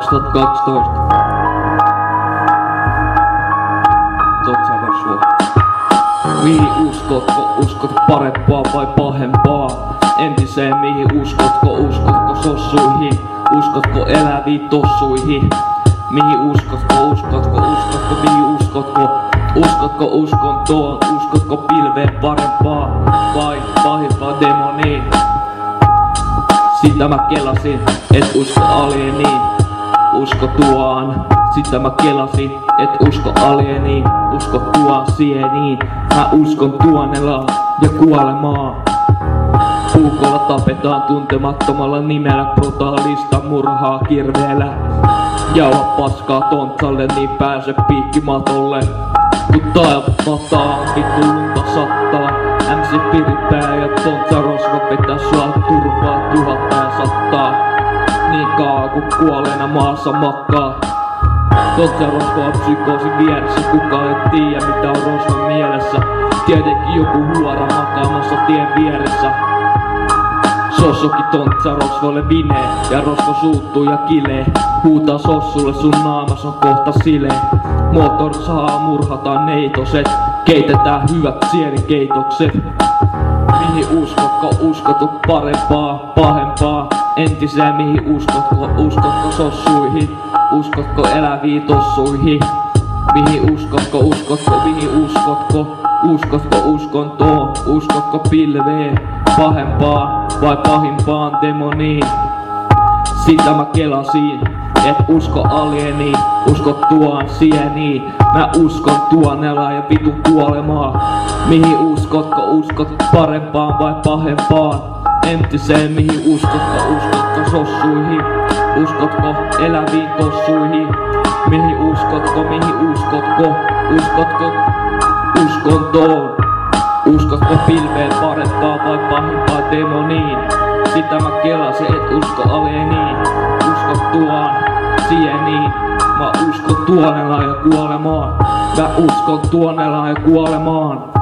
2012. Totta Rosvo. Mihin uskotko? Uskot parempaa vai pahempaa? Entiseen mihin uskotko? Uskotko sossuihin? Uskotko eläviin tossuihin? Mihin uskotko? Uskotko? Mihin uskotko? Uskotko uskontoon? Uskotko pilveen parempaa vai pahimpaa demoniin? Sitä mä kelasin, et usko alieniin. Usko tuohon. Sitä mä kelasin, et usko alieniin. Usko tuohon sieniin. Mä uskon tuonelaan ja kuolemaan. Puukolla tapetaan tuntemattomalla nimellä. Brutaalista murhaa kirveellä. Jauha paskaa tontsalle, niin pääse piikkimatolle. Kun taivataan, vittu lunta sattaa. MC pirittää ja Tontsa Rosvo vetää sua turvaa 1000 ja sattaa. Niin kauan kun kuolleena maassa makkaa. Tontsa Rosvo on psykoosin vieressä, kukaan ei tiedä mitä on Rosvon mielessä. Tietenkin joku huora makaamassa tien vieressä. Sossokin Tontsa Rosvolle vinee ja Rosvo suuttuu ja kilee. Huutaa Sossulle sun naamas on kohta silee. Motor saa murhataan neitoset. Keitetään hyvät sienikeitokset. Mihin uskotko? Uskotko parempaa, pahempaa? Entiseen mihin uskotko? Uskotko sossuihin? Uskotko eläviin tossuihin? Mihin uskotko? Mihin uskotko? Uskotko uskontoon? Uskotko pilveen? Pahempaa vai pahimpaan demoniin? Sitä mä kelasin, et usko alieniin. Usko tuon sieniin. Mä uskon tuonelaan ja vitun kuolemaan. Mihin uskotko? Uskotko parempaan vai pahempaan? Entiseen mihin uskotko? Uskotko sossuihin? Uskotko eläviin tossuihin? Mihin uskotko? Uskotko uskontoon? Uskotko pilveen parempaa vai pahimpaa demoniin? Sitä mä kelasin, et usko alieniin. Usko tuon sieniin. Mä uskon tuonelaan ja kuolemaan. Mä uskon tuonelaan ja kuolemaan.